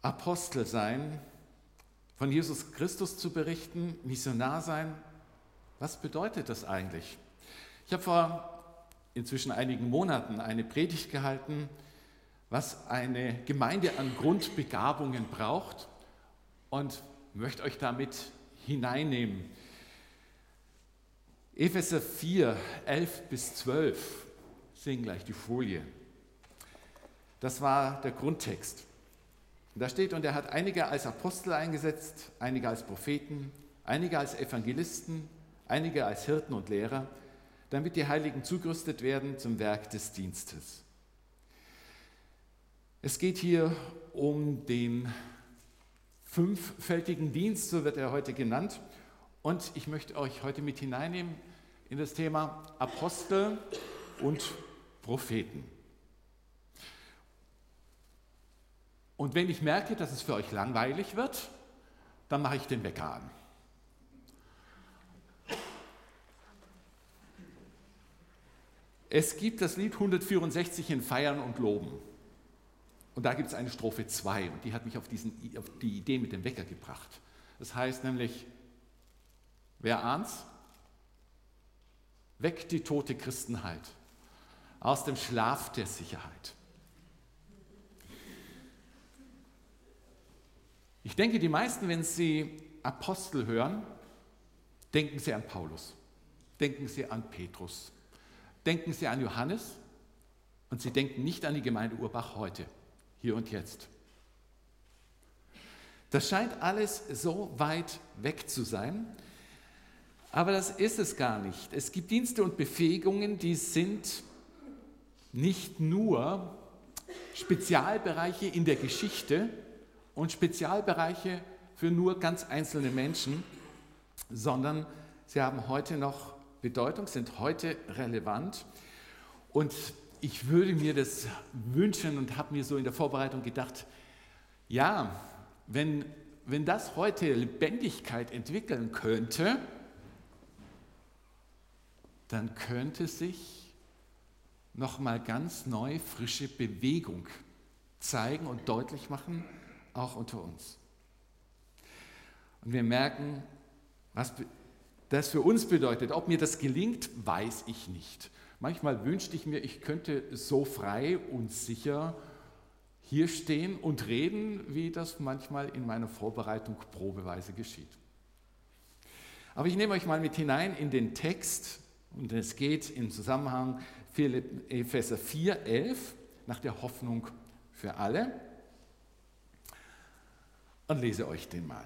Apostel sein, von Jesus Christus zu berichten, Missionar sein. Was bedeutet das eigentlich? Ich habe vor inzwischen einigen Monaten eine Predigt gehalten, was eine Gemeinde an Grundbegabungen braucht, und möchte euch damit hineinnehmen. Epheser 4, 11 bis 12, sehen gleich die Folie. Das war der Grundtext. Und da steht: Und er hat einige als Apostel eingesetzt, einige als Propheten, einige als Evangelisten, einige als Hirten und Lehrer, damit die Heiligen zugerüstet werden zum Werk des Dienstes. Es geht hier um den fünffältigen Dienst, so wird er heute genannt. Und ich möchte euch heute mit hineinnehmen in das Thema Apostel und Propheten. Und wenn ich merke, dass es für euch langweilig wird, dann mache ich den Wecker an. Es gibt das Lied 164 in Feiern und Loben. Und da gibt es eine Strophe 2 und die hat mich auf die Idee mit dem Wecker gebracht. Das heißt nämlich: Wer ahnt's? Weckt die tote Christenheit aus dem Schlaf der Sicherheit. Ich denke, die meisten, wenn sie Apostel hören, denken sie an Paulus, denken sie an Petrus, denken sie an Johannes, und sie denken nicht an die Gemeinde Urbach heute, hier und jetzt. Das scheint alles so weit weg zu sein, aber das ist es gar nicht. Es gibt Dienste und Befähigungen, die sind nicht nur Spezialbereiche in der Geschichte und Spezialbereiche für nur ganz einzelne Menschen, sondern sie haben heute noch Bedeutung, sind heute relevant. Und ich würde mir das wünschen und habe mir so in der Vorbereitung gedacht, ja, wenn das heute Lebendigkeit entwickeln könnte, dann könnte sich nochmal ganz neu frische Bewegung zeigen und deutlich machen, auch unter uns. Und wir merken, was das für uns bedeutet. Ob mir das gelingt, weiß ich nicht. Manchmal wünschte ich mir, ich könnte so frei und sicher hier stehen und reden, wie das manchmal in meiner Vorbereitung probeweise geschieht. Aber ich nehme euch mal mit hinein in den Text, und es geht im Zusammenhang Epheser 4, 11 nach der Hoffnung für alle. Und lese euch den mal.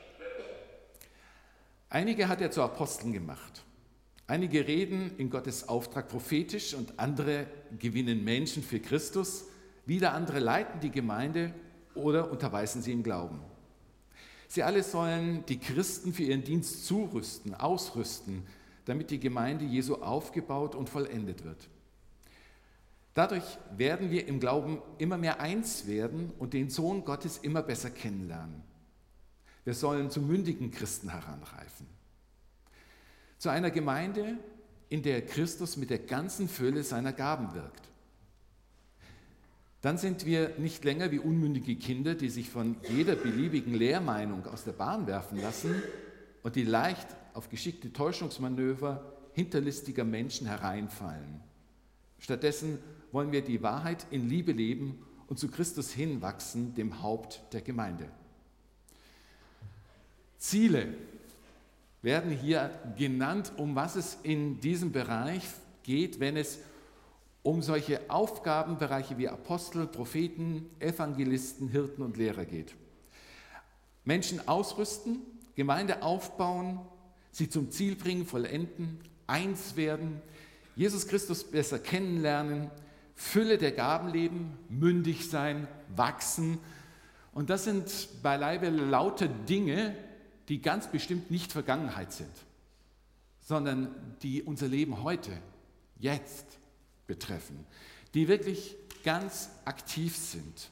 Einige hat er zu Aposteln gemacht. Einige reden in Gottes Auftrag prophetisch und andere gewinnen Menschen für Christus. Wieder andere leiten die Gemeinde oder unterweisen sie im Glauben. Sie alle sollen die Christen für ihren Dienst zurüsten, ausrüsten, damit die Gemeinde Jesu aufgebaut und vollendet wird. Dadurch werden wir im Glauben immer mehr eins werden und den Sohn Gottes immer besser kennenlernen. Wir sollen zu mündigen Christen heranreifen. Zu einer Gemeinde, in der Christus mit der ganzen Fülle seiner Gaben wirkt. Dann sind wir nicht länger wie unmündige Kinder, die sich von jeder beliebigen Lehrmeinung aus der Bahn werfen lassen und die leicht auf geschickte Täuschungsmanöver hinterlistiger Menschen hereinfallen. Stattdessen wollen wir die Wahrheit in Liebe leben und zu Christus hinwachsen, dem Haupt der Gemeinde. Ziele werden hier genannt, um was es in diesem Bereich geht, wenn es um solche Aufgabenbereiche wie Apostel, Propheten, Evangelisten, Hirten und Lehrer geht. Menschen ausrüsten, Gemeinde aufbauen, sie zum Ziel bringen, vollenden, eins werden, Jesus Christus besser kennenlernen, Fülle der Gaben leben, mündig sein, wachsen. Und das sind beileibe lauter Dinge, die ganz bestimmt nicht Vergangenheit sind, sondern die unser Leben heute, jetzt betreffen, die wirklich ganz aktiv sind.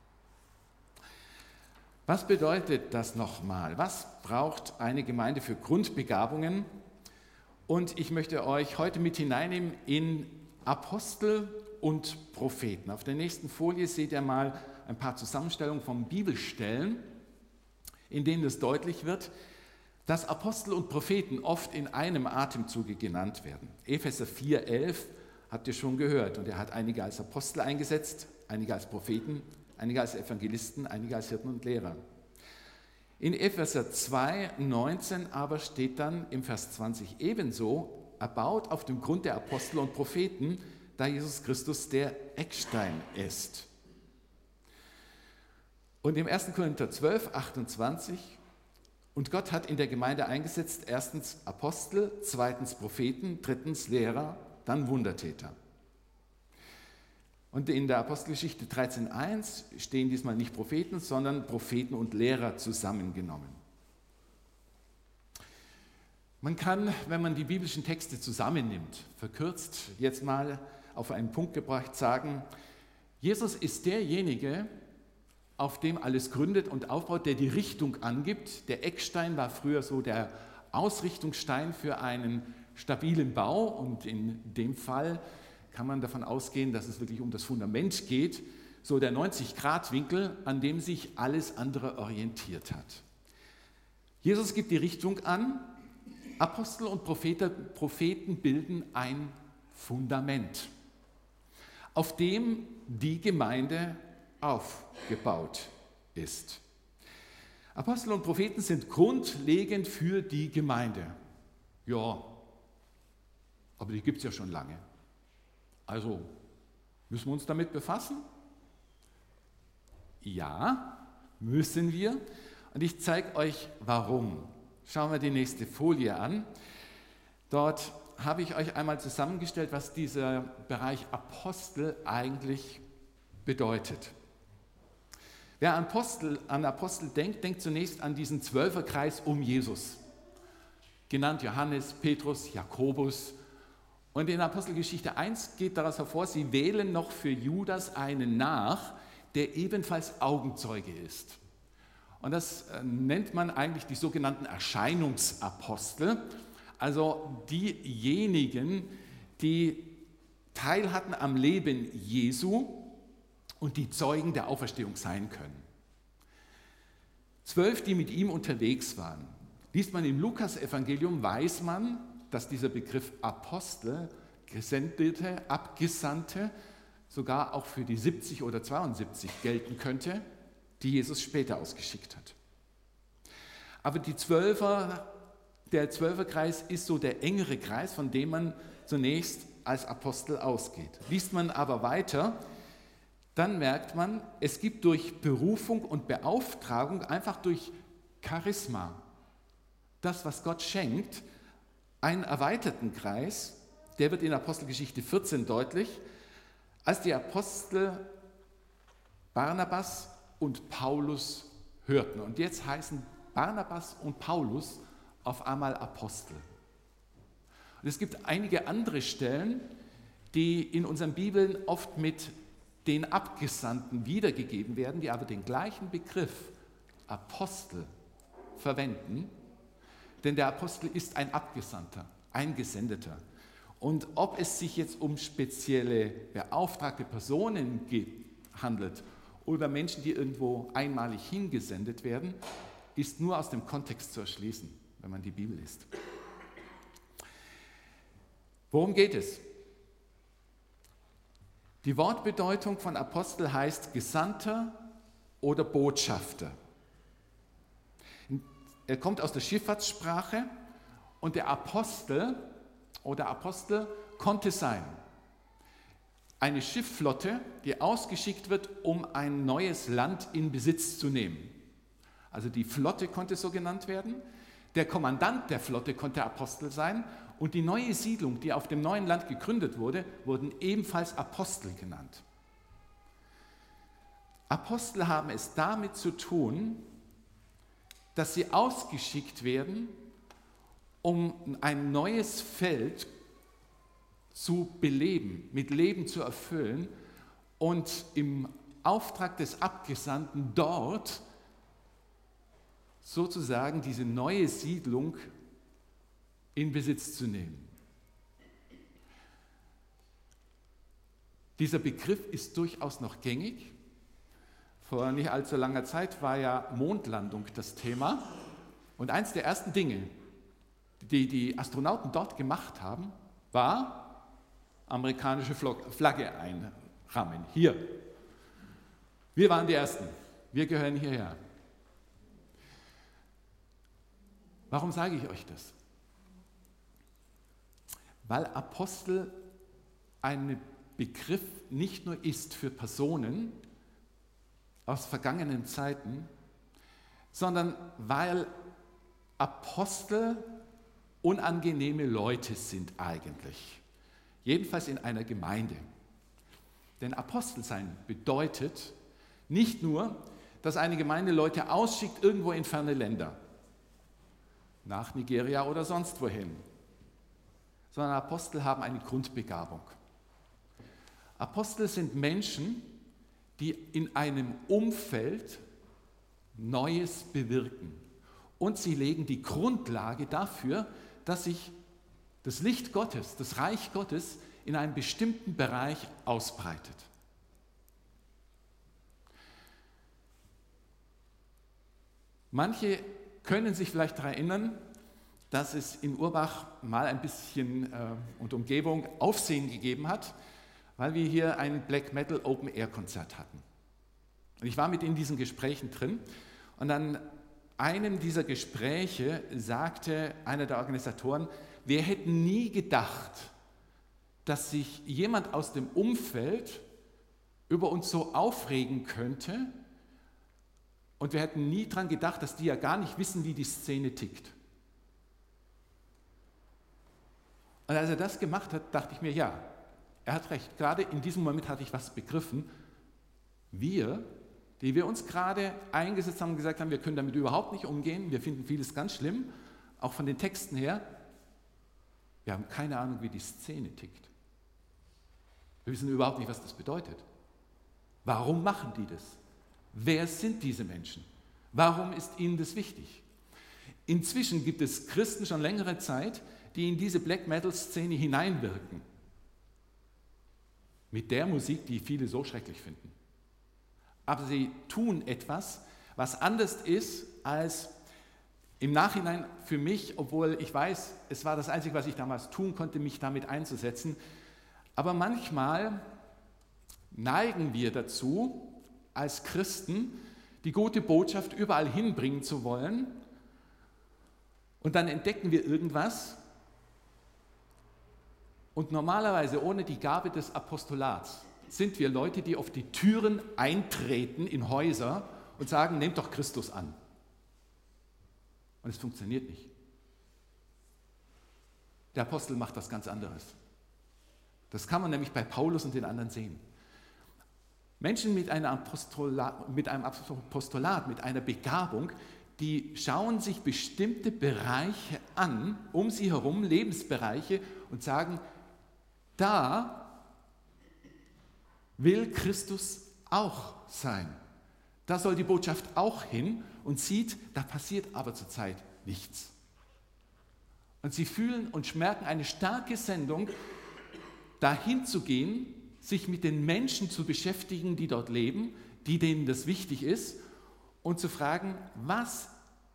Was bedeutet das nochmal? Was braucht eine Gemeinde für Grundbegabungen? Und ich möchte euch heute mit hineinnehmen in Apostel und Propheten. Auf der nächsten Folie seht ihr mal, ein paar Zusammenstellungen von Bibelstellen, in denen es deutlich wird, dass Apostel und Propheten oft in einem Atemzuge genannt werden. Epheser 4,11 habt ihr schon gehört. Und er hat einige als Apostel eingesetzt, einige als Propheten, einige als Evangelisten, einige als Hirten und Lehrer. In Epheser 2,19 aber steht dann im Vers 20 ebenso, erbaut auf dem Grund der Apostel und Propheten, da Jesus Christus der Eckstein ist. Und im 1. Korinther 12,28, und Gott hat in der Gemeinde eingesetzt, erstens Apostel, zweitens Propheten, drittens Lehrer, dann Wundertäter. Und in der Apostelgeschichte 13,1 stehen diesmal nicht Propheten, sondern Propheten und Lehrer zusammengenommen. Man kann, wenn man die biblischen Texte zusammennimmt, verkürzt jetzt mal auf einen Punkt gebracht, sagen, Jesus ist derjenige, auf dem alles gründet und aufbaut, der die Richtung angibt. Der Eckstein war früher so der Ausrichtungsstein für einen stabilen Bau und in dem Fall kann man davon ausgehen, dass es wirklich um das Fundament geht, so der 90-Grad-Winkel, an dem sich alles andere orientiert hat. Jesus gibt die Richtung an, Apostel und Propheten bilden ein Fundament, auf dem die Gemeinde aufgebaut ist. Apostel und Propheten sind grundlegend für die Gemeinde. Ja, aber die gibt es ja schon lange. Also, müssen wir uns damit befassen? Ja, müssen wir. Und ich zeige euch, warum. Schauen wir die nächste Folie an. Dort habe ich euch einmal zusammengestellt, was dieser Bereich Apostel eigentlich bedeutet. Wer an Apostel denkt, denkt zunächst an diesen Zwölferkreis um Jesus. Genannt Johannes, Petrus, Jakobus. Und in Apostelgeschichte 1 geht daraus hervor, sie wählen noch für Judas einen nach, der ebenfalls Augenzeuge ist. Und das nennt man eigentlich die sogenannten Erscheinungsapostel, also diejenigen, die Teil hatten am Leben Jesu und die Zeugen der Auferstehung sein können. 12, die mit ihm unterwegs waren. Liest man im Lukas-Evangelium, weiß man, dass dieser Begriff Apostel, Gesendete, Abgesandte, sogar auch für die 70 oder 72 gelten könnte, die Jesus später ausgeschickt hat. Aber der Zwölferkreis ist so der engere Kreis, von dem man zunächst als Apostel ausgeht. Liest man aber weiter, dann merkt man, es gibt durch Berufung und Beauftragung, einfach durch Charisma, das, was Gott schenkt, einen erweiterten Kreis, der wird in Apostelgeschichte 14 deutlich, als die Apostel Barnabas und Paulus hörten. Und jetzt heißen Barnabas und Paulus auf einmal Apostel. Und es gibt einige andere Stellen, die in unseren Bibeln oft mit den Abgesandten wiedergegeben werden, die aber den gleichen Begriff Apostel verwenden. Denn der Apostel ist ein Abgesandter, ein Gesendeter. Und ob es sich jetzt um spezielle beauftragte Personen handelt oder Menschen, die irgendwo einmalig hingesendet werden, ist nur aus dem Kontext zu erschließen, wenn man die Bibel liest. Worum geht es? Die Wortbedeutung von Apostel heißt Gesandter oder Botschafter. Er kommt aus der Schifffahrtssprache und der Apostel konnte sein eine Schiffflotte, die ausgeschickt wird, um ein neues Land in Besitz zu nehmen. Also die Flotte konnte so genannt werden, der Kommandant der Flotte konnte Apostel sein und die neue Siedlung, die auf dem neuen Land gegründet wurde, wurden ebenfalls Apostel genannt. Apostel haben es damit zu tun, dass sie ausgeschickt werden, um ein neues Feld zu beleben, mit Leben zu erfüllen und im Auftrag des Abgesandten dort sozusagen diese neue Siedlung in Besitz zu nehmen. Dieser Begriff ist durchaus noch gängig. Vor nicht allzu langer Zeit war ja Mondlandung das Thema. Und eins der ersten Dinge, die die Astronauten dort gemacht haben, war amerikanische Flagge einrahmen. Hier. Wir waren die Ersten. Wir gehören hierher. Warum sage ich euch das? Weil Apostel ein Begriff nicht nur ist für Personen aus vergangenen Zeiten, sondern weil Apostel unangenehme Leute sind eigentlich. Jedenfalls in einer Gemeinde. Denn Apostel sein bedeutet nicht nur, dass eine Gemeinde Leute ausschickt irgendwo in ferne Länder, nach Nigeria oder sonst wohin, sondern Apostel haben eine Grundbegabung. Apostel sind Menschen, die in einem Umfeld Neues bewirken. Und sie legen die Grundlage dafür, dass sich das Licht Gottes, das Reich Gottes in einem bestimmten Bereich ausbreitet. Manche können sich vielleicht daran erinnern, dass es in Urbach mal ein bisschen und Umgebung Aufsehen gegeben hat, weil wir hier ein Black Metal Open Air Konzert hatten. Und ich war mit in diesen Gesprächen drin und an einem dieser Gespräche sagte einer der Organisatoren, wir hätten nie gedacht, dass sich jemand aus dem Umfeld über uns so aufregen könnte und wir hätten nie daran gedacht, dass die ja gar nicht wissen, wie die Szene tickt. Und als er das gemacht hat, dachte ich mir, ja, er hat recht. Gerade in diesem Moment hatte ich was begriffen. Wir, die wir uns gerade eingesetzt haben und gesagt haben, wir können damit überhaupt nicht umgehen, wir finden vieles ganz schlimm, auch von den Texten her, wir haben keine Ahnung, wie die Szene tickt. Wir wissen überhaupt nicht, was das bedeutet. Warum machen die das? Wer sind diese Menschen? Warum ist ihnen das wichtig? Inzwischen gibt es Christen schon längere Zeit, die in diese Black-Metal-Szene hineinwirken. Mit der Musik, die viele so schrecklich finden. Aber sie tun etwas, was anders ist als im Nachhinein für mich, obwohl ich weiß, es war das Einzige, was ich damals tun konnte, mich damit einzusetzen. Aber manchmal neigen wir dazu, als Christen die gute Botschaft überall hinbringen zu wollen und dann entdecken wir irgendwas und normalerweise ohne die Gabe des Apostolats sind wir Leute, die auf die Türen eintreten in Häuser und sagen, nehmt doch Christus an. Und es funktioniert nicht. Der Apostel macht was ganz anderes. Das kann man nämlich bei Paulus und den anderen sehen. Menschen mit einem Apostolat, mit einer Begabung, die schauen sich bestimmte Bereiche an, um sie herum, Lebensbereiche, und sagen, da will Christus auch sein. Da soll die Botschaft auch hin und sieht, da passiert aber zurzeit nichts. Und sie fühlen und merken eine starke Sendung, dahin zu gehen, sich mit den Menschen zu beschäftigen, die dort leben, denen das wichtig ist, und zu fragen, was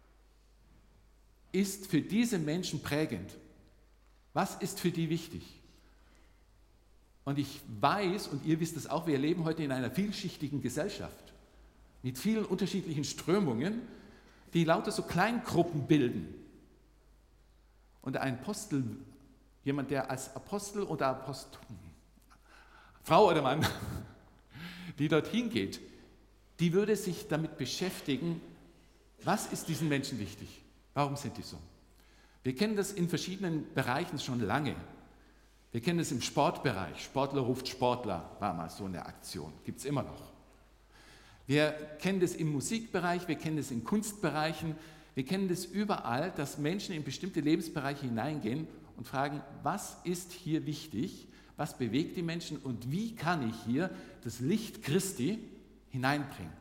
ist für diese Menschen prägend? Was ist für die wichtig? Und ich weiß, und ihr wisst es auch, wir leben heute in einer vielschichtigen Gesellschaft mit vielen unterschiedlichen Strömungen, die lauter so Kleingruppen bilden. Und ein Apostel, jemand, der als Apostel oder Apostel, Frau oder Mann, die dorthin geht, die würde sich damit beschäftigen, was ist diesen Menschen wichtig? Warum sind die so? Wir kennen das in verschiedenen Bereichen schon lange. Wir kennen es im Sportbereich. Sportler ruft Sportler, war mal so eine Aktion, gibt es immer noch. Wir kennen das im Musikbereich, wir kennen das in Kunstbereichen, wir kennen das überall, dass Menschen in bestimmte Lebensbereiche hineingehen und fragen, was ist hier wichtig? Was bewegt die Menschen und wie kann ich hier das Licht Christi hineinbringen?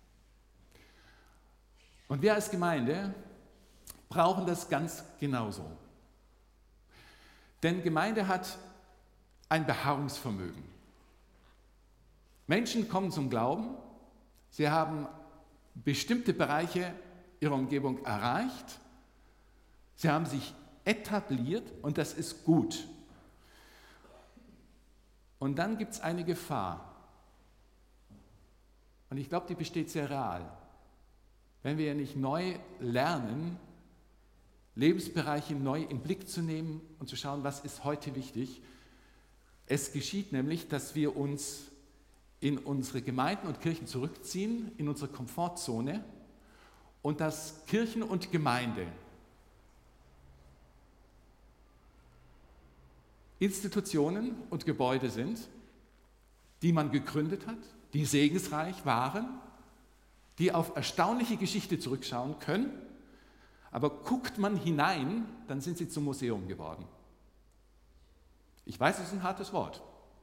Und wir als Gemeinde brauchen das ganz genauso. Denn Gemeinde hat ein Beharrungsvermögen. Menschen kommen zum Glauben, Sie haben bestimmte Bereiche ihrer Umgebung erreicht. Sie haben sich etabliert und das ist gut. Und dann gibt es eine Gefahr. Und ich glaube, die besteht sehr real. Wenn wir nicht neu lernen, Lebensbereiche neu in Blick zu nehmen und zu schauen, was ist heute wichtig. Es geschieht nämlich, dass wir uns in unsere Gemeinden und Kirchen zurückziehen, in unsere Komfortzone und dass Kirchen und Gemeinde Institutionen und Gebäude sind, die man gegründet hat, die segensreich waren, die auf erstaunliche Geschichte zurückschauen können, aber guckt man hinein, dann sind sie zum Museum geworden. Ich weiß, es ist ein hartes Wort.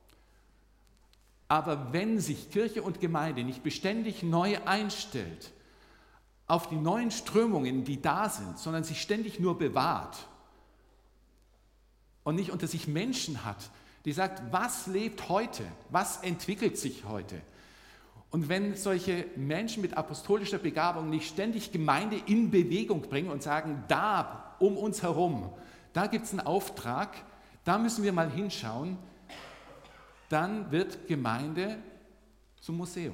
Aber wenn sich Kirche und Gemeinde nicht beständig neu einstellt auf die neuen Strömungen, die da sind, sondern sich ständig nur bewahrt und nicht unter sich Menschen hat, die sagt, was lebt heute, was entwickelt sich heute? Und wenn solche Menschen mit apostolischer Begabung nicht ständig Gemeinde in Bewegung bringen und sagen, da um uns herum, da gibt es einen Auftrag, da müssen wir mal hinschauen, dann wird Gemeinde zum Museum.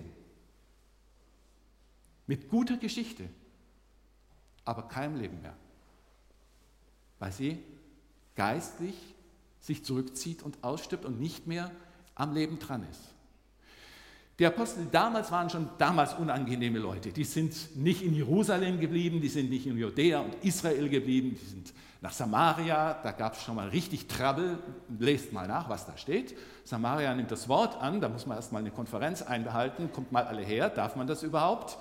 Mit guter Geschichte, aber keinem Leben mehr. Weil sie geistlich sich zurückzieht und ausstirbt und nicht mehr am Leben dran ist. Die Apostel damals waren schon damals unangenehme Leute. Die sind nicht in Jerusalem geblieben, die sind nicht in Judäa und Israel geblieben, die sind nach Samaria, da gab es schon mal richtig Trouble. Lest mal nach, was da steht. Samaria nimmt das Wort an, da muss man erst mal eine Konferenz einbehalten, kommt mal alle her, darf man das überhaupt?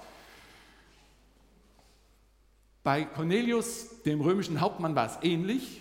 Bei Cornelius, dem römischen Hauptmann, war es ähnlich.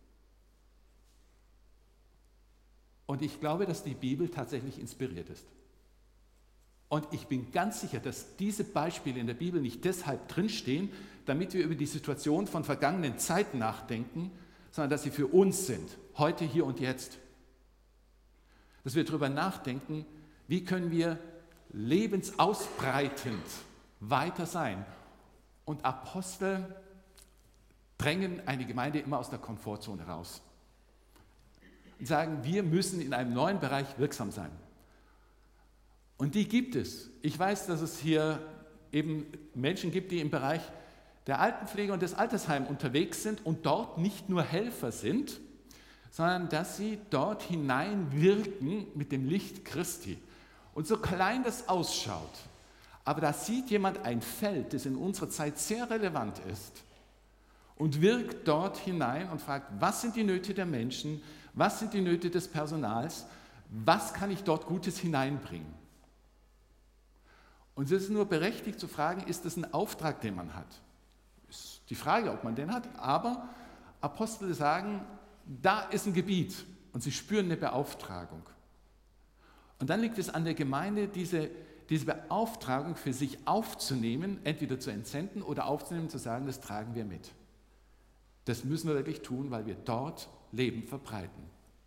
Und ich glaube, dass die Bibel tatsächlich inspiriert ist. Und ich bin ganz sicher, dass diese Beispiele in der Bibel nicht deshalb drinstehen, damit wir über die Situation von vergangenen Zeiten nachdenken, sondern dass sie für uns sind, heute, hier und jetzt. Dass wir darüber nachdenken, wie können wir lebensausbreitend weiter sein. Und Apostel drängen eine Gemeinde immer aus der Komfortzone raus und sagen, wir müssen in einem neuen Bereich wirksam sein. Und die gibt es. Ich weiß, dass es hier eben Menschen gibt, die im Bereich der Altenpflege und des Altersheims unterwegs sind und dort nicht nur Helfer sind, sondern dass sie dort hineinwirken mit dem Licht Christi. Und so klein das ausschaut, aber da sieht jemand ein Feld, das in unserer Zeit sehr relevant ist und wirkt dort hinein und fragt, was sind die Nöte der Menschen, was sind die Nöte des Personals, was kann ich dort Gutes hineinbringen? Und es ist nur berechtigt zu fragen, ist das ein Auftrag, den man hat? Ist die Frage, ob man den hat, aber Apostel sagen, da ist ein Gebiet und sie spüren eine Beauftragung. Und dann liegt es an der Gemeinde, diese Beauftragung für sich aufzunehmen, entweder zu entsenden oder aufzunehmen, zu sagen, das tragen wir mit. Das müssen wir wirklich tun, weil wir dort Leben verbreiten.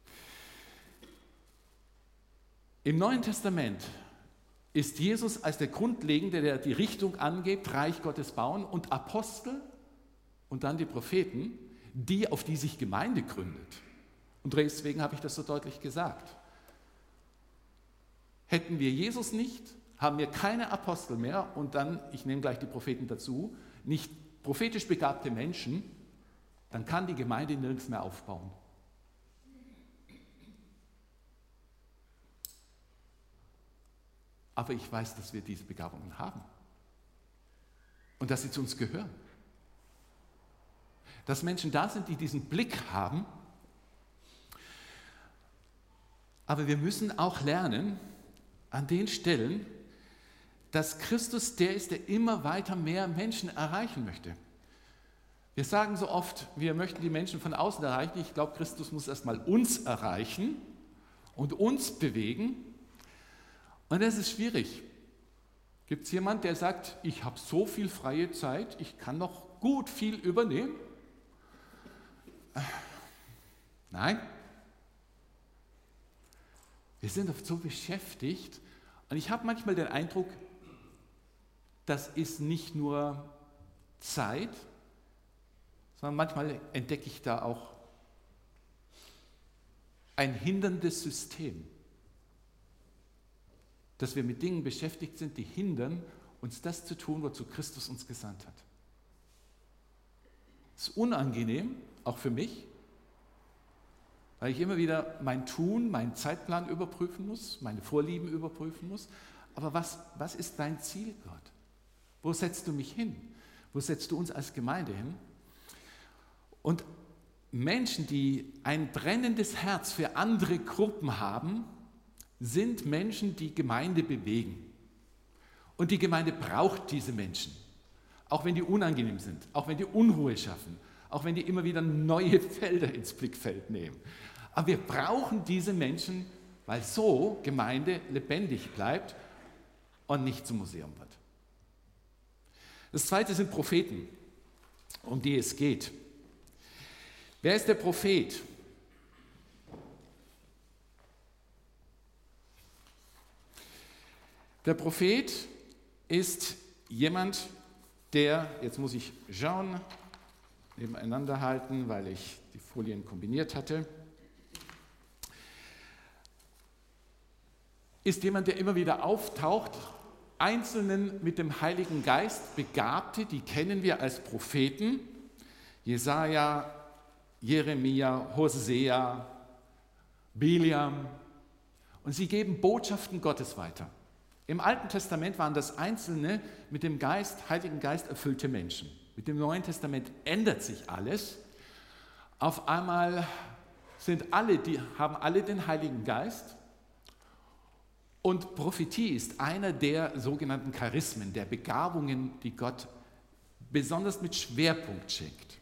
Im Neuen Testament ist Jesus als der Grundlegende, der die Richtung angibt, Reich Gottes bauen und Apostel und dann die Propheten, auf die sich Gemeinde gründet. Und deswegen habe ich das so deutlich gesagt. Hätten wir Jesus nicht, haben wir keine Apostel mehr und dann, ich nehme gleich die Propheten dazu, nicht prophetisch begabte Menschen, dann kann die Gemeinde nirgends mehr aufbauen. Aber ich weiß, dass wir diese Begabungen haben und dass sie zu uns gehören. Dass Menschen da sind, die diesen Blick haben. Aber wir müssen auch lernen, an den Stellen, dass Christus der ist, der immer weiter mehr Menschen erreichen möchte. Wir sagen so oft, wir möchten die Menschen von außen erreichen. Ich glaube, Christus muss erstmal uns erreichen und uns bewegen. Und das ist schwierig. Gibt es jemanden, der sagt, ich habe so viel freie Zeit, ich kann noch gut viel übernehmen? Nein. Wir sind oft so beschäftigt und ich habe manchmal den Eindruck, das ist nicht nur Zeit, sondern manchmal entdecke ich da auch ein hinderndes System, dass wir mit Dingen beschäftigt sind, die hindern, uns das zu tun, wozu Christus uns gesandt hat. Es ist unangenehm, auch für mich, weil ich immer wieder mein Tun, meinen Zeitplan überprüfen muss, meine Vorlieben überprüfen muss. Aber was ist dein Ziel, Gott? Wo setzt du mich hin? Wo setzt du uns als Gemeinde hin? Und Menschen, die ein brennendes Herz für andere Gruppen haben, sind Menschen, die Gemeinde bewegen. Und die Gemeinde braucht diese Menschen, auch wenn die unangenehm sind, auch wenn die Unruhe schaffen, auch wenn die immer wieder neue Felder ins Blickfeld nehmen. Aber wir brauchen diese Menschen, weil so Gemeinde lebendig bleibt und nicht zum Museum wird. Das zweite sind Propheten, um die es geht. Wer ist der Prophet? Der Prophet ist jemand, der, jetzt muss ich schauen, nebeneinander halten, weil ich die Folien kombiniert hatte, ist jemand, der immer wieder auftaucht, Einzelnen mit dem Heiligen Geist Begabte, die kennen wir als Propheten, Jesaja, Jeremia, Hosea, Biliam, und sie geben Botschaften Gottes weiter. Im Alten Testament waren das einzelne mit dem Heiligen Geist erfüllte Menschen. Mit dem Neuen Testament ändert sich alles. Auf einmal haben alle den Heiligen Geist. Und Prophetie ist einer der sogenannten Charismen, der Begabungen, die Gott besonders mit Schwerpunkt schenkt.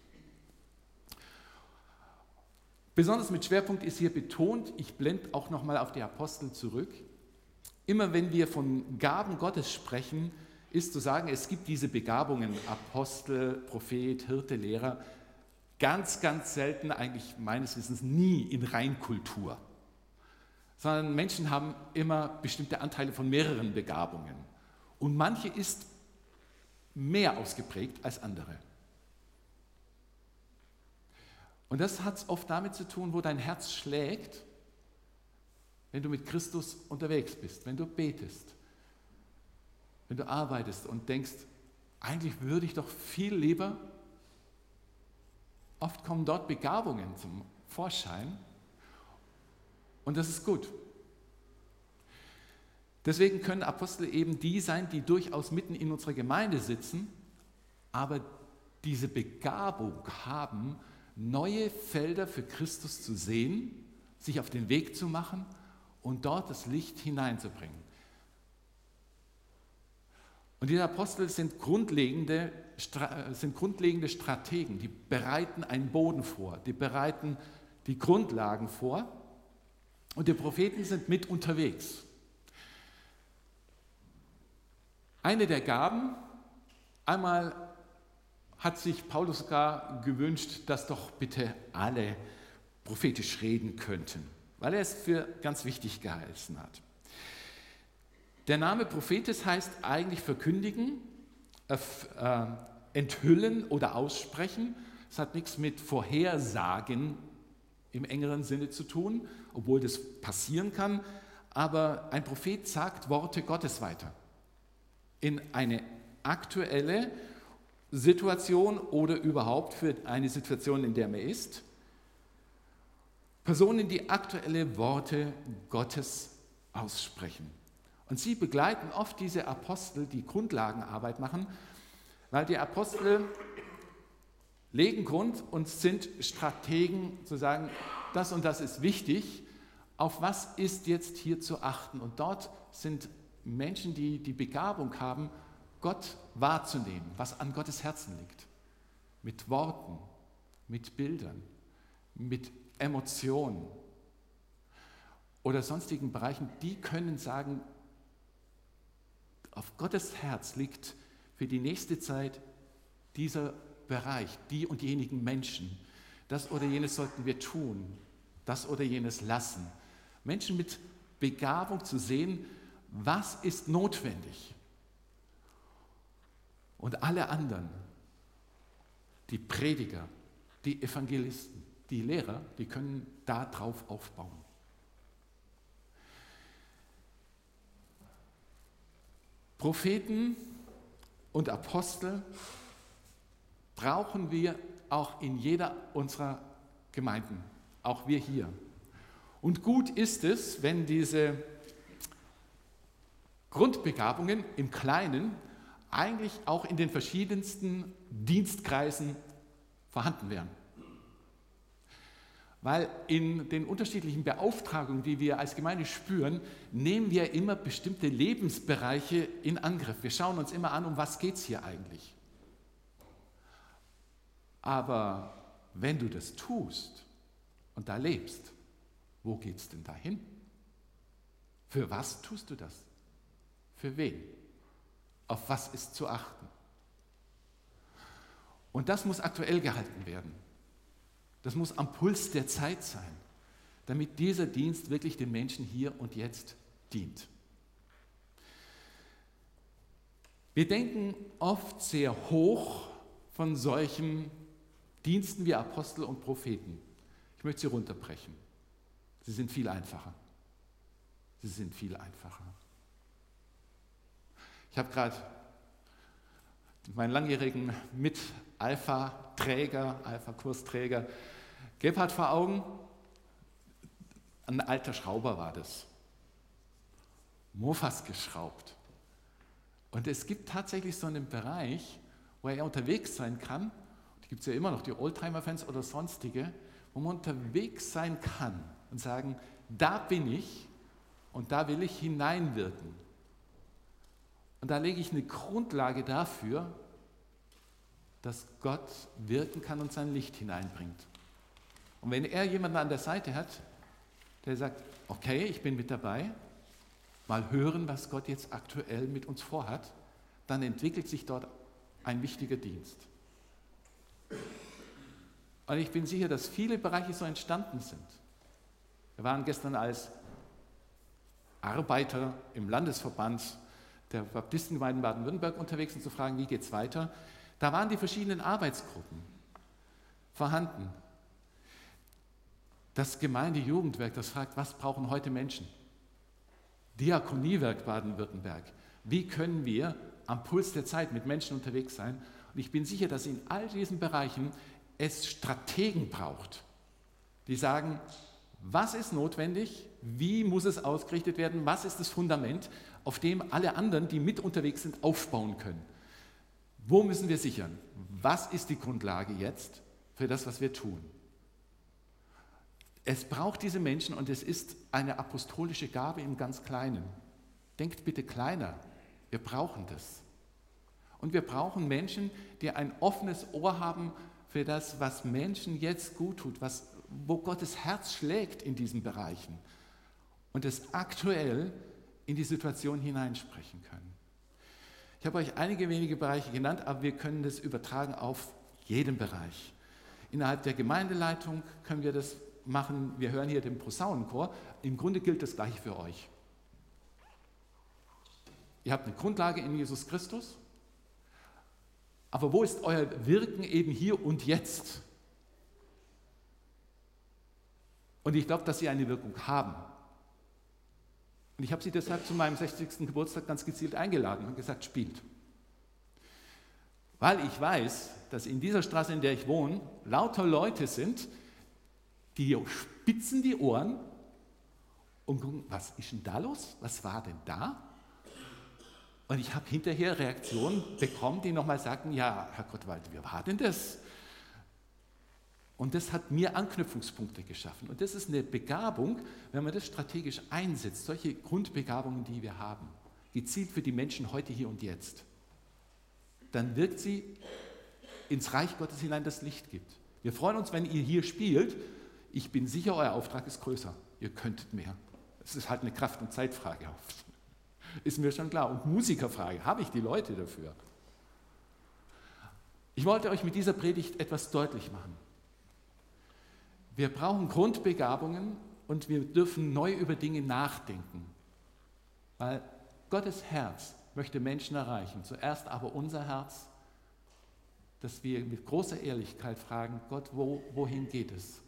Besonders mit Schwerpunkt ist hier betont, ich blende auch nochmal auf die Apostel zurück, immer wenn wir von Gaben Gottes sprechen, ist zu sagen, es gibt diese Begabungen, Apostel, Prophet, Hirte, Lehrer, ganz, ganz selten, eigentlich meines Wissens nie in Reinkultur. Sondern Menschen haben immer bestimmte Anteile von mehreren Begabungen. Und manche ist mehr ausgeprägt als andere. Und das hat oft damit zu tun, wo dein Herz schlägt, wenn du mit Christus unterwegs bist, wenn du betest, wenn du arbeitest und denkst, eigentlich würde ich doch viel lieber, oft kommen dort Begabungen zum Vorschein und das ist gut. Deswegen können Apostel eben die sein, die durchaus mitten in unserer Gemeinde sitzen, aber diese Begabung haben, neue Felder für Christus zu sehen, sich auf den Weg zu machen und dort das Licht hineinzubringen. Und diese Apostel sind grundlegende Strategen, die bereiten einen Boden vor, die bereiten die Grundlagen vor und die Propheten sind mit unterwegs. Eine der Gaben, einmal hat sich Paulus sogar gewünscht, dass doch bitte alle prophetisch reden könnten, weil er es für ganz wichtig geheißen hat. Der Name Prophetes heißt eigentlich verkündigen, enthüllen oder aussprechen. Es hat nichts mit Vorhersagen im engeren Sinne zu tun, obwohl das passieren kann, aber ein Prophet sagt Worte Gottes weiter in eine aktuelle Situation oder überhaupt für eine Situation, in der man ist. Personen, die aktuelle Worte Gottes aussprechen. Und sie begleiten oft diese Apostel, die Grundlagenarbeit machen, weil die Apostel legen Grund und sind Strategen, zu sagen, das und das ist wichtig, auf was ist jetzt hier zu achten. Und dort sind Menschen, die die Begabung haben, Gott wahrzunehmen, was an Gottes Herzen liegt. Mit Worten, mit Bildern, mit Emotionen oder sonstigen Bereichen, die können sagen, auf Gottes Herz liegt für die nächste Zeit dieser Bereich, die und jenigen Menschen. Das oder jenes sollten wir tun, das oder jenes lassen. Menschen mit Begabung zu sehen, was ist notwendig. Und alle anderen, die Prediger, die Evangelisten, die Lehrer, die können darauf aufbauen. Propheten und Apostel brauchen wir auch in jeder unserer Gemeinden, auch wir hier. Und gut ist es, wenn diese Grundbegabungen im Kleinen eigentlich auch in den verschiedensten Dienstkreisen vorhanden wären. Weil in den unterschiedlichen Beauftragungen, die wir als Gemeinde spüren, nehmen wir immer bestimmte Lebensbereiche in Angriff. Wir schauen uns immer an, um was geht es hier eigentlich. Aber wenn du das tust und da lebst, wo geht es denn dahin? Für was tust du das? Für wen? Auf was ist zu achten? Und das muss aktuell gehalten werden. Das muss am Puls der Zeit sein, damit dieser Dienst wirklich den Menschen hier und jetzt dient. Wir denken oft sehr hoch von solchen Diensten wie Apostel und Propheten. Ich möchte sie runterbrechen. Sie sind viel einfacher. Sie sind viel einfacher. Ich habe gerade meinen langjährigen Alpha-Kursträger Gebhard vor Augen. Ein alter Schrauber war das. Mofas geschraubt. Und es gibt tatsächlich so einen Bereich, wo er unterwegs sein kann. Da gibt es ja immer noch die Oldtimer-Fans oder sonstige, wo man unterwegs sein kann und sagen, da bin ich und da will ich hineinwirken. Und da lege ich eine Grundlage dafür, dass Gott wirken kann und sein Licht hineinbringt. Und wenn er jemanden an der Seite hat, der sagt, okay, ich bin mit dabei, mal hören, was Gott jetzt aktuell mit uns vorhat, dann entwickelt sich dort ein wichtiger Dienst. Und ich bin sicher, dass viele Bereiche so entstanden sind. Wir waren gestern als Arbeiter im Landesverband der Baptistengemeinden Baden-Württemberg unterwegs, um zu fragen, wie geht es weiter. Da waren die verschiedenen Arbeitsgruppen vorhanden. Das Gemeindejugendwerk, das fragt, was brauchen heute Menschen? Diakoniewerk Baden-Württemberg. Wie können wir am Puls der Zeit mit Menschen unterwegs sein? Und ich bin sicher, dass in all diesen Bereichen es Strategen braucht, die sagen, was ist notwendig, wie muss es ausgerichtet werden, was ist das Fundament, auf dem alle anderen, die mit unterwegs sind, aufbauen können. Wo müssen wir sichern? Was ist die Grundlage jetzt für das, was wir tun? Es braucht diese Menschen und es ist eine apostolische Gabe im ganz Kleinen. Denkt bitte kleiner, wir brauchen das. Und wir brauchen Menschen, die ein offenes Ohr haben für das, was Menschen jetzt gut tut, wo Gottes Herz schlägt in diesen Bereichen und es aktuell in die Situation hineinsprechen können. Ich habe euch einige wenige Bereiche genannt, aber wir können das übertragen auf jeden Bereich. Innerhalb der Gemeindeleitung können wir das machen. Wir hören hier den Posaunenchor. Im Grunde gilt das Gleiche für euch. Ihr habt eine Grundlage in Jesus Christus, aber wo ist euer Wirken eben hier und jetzt? Und ich glaube, dass sie eine Wirkung haben. Und ich habe sie deshalb zu meinem 60. Geburtstag ganz gezielt eingeladen und gesagt, spielt. Weil ich weiß, dass in dieser Straße, in der ich wohne, lauter Leute sind, die spitzen die Ohren und gucken, was ist denn da los? Was war denn da? Und ich habe hinterher Reaktionen bekommen, die nochmal sagten, ja, Herr Gottwald, wie war denn das? Und das hat mir Anknüpfungspunkte geschaffen. Und das ist eine Begabung, wenn man das strategisch einsetzt, solche Grundbegabungen, die wir haben, gezielt für die Menschen heute, hier und jetzt, dann wirkt sie ins Reich Gottes hinein, das Licht gibt. Wir freuen uns, wenn ihr hier spielt. Ich bin sicher, euer Auftrag ist größer. Ihr könntet mehr. Es ist halt eine Kraft- und Zeitfrage oft. Ist mir schon klar. Und Musikerfrage, habe ich die Leute dafür? Ich wollte euch mit dieser Predigt etwas deutlich machen. Wir brauchen Grundbegabungen und wir dürfen neu über Dinge nachdenken, weil Gottes Herz möchte Menschen erreichen. Zuerst aber unser Herz, dass wir mit großer Ehrlichkeit fragen, Gott, wohin geht es?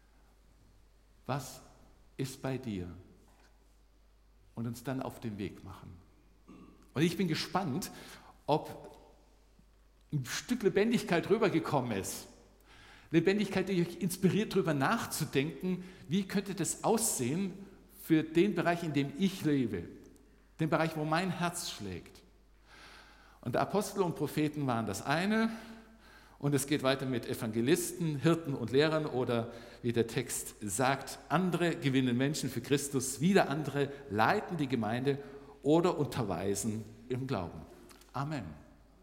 Was ist bei dir? Und uns dann auf den Weg machen. Und ich bin gespannt, ob ein Stück Lebendigkeit rübergekommen ist. Lebendigkeit, die euch inspiriert, darüber nachzudenken, wie könnte das aussehen für den Bereich, in dem ich lebe, den Bereich, wo mein Herz schlägt. Und Apostel und Propheten waren das eine, und es geht weiter mit Evangelisten, Hirten und Lehrern oder, wie der Text sagt, andere gewinnen Menschen für Christus, wieder andere leiten die Gemeinde oder unterweisen im Glauben. Amen.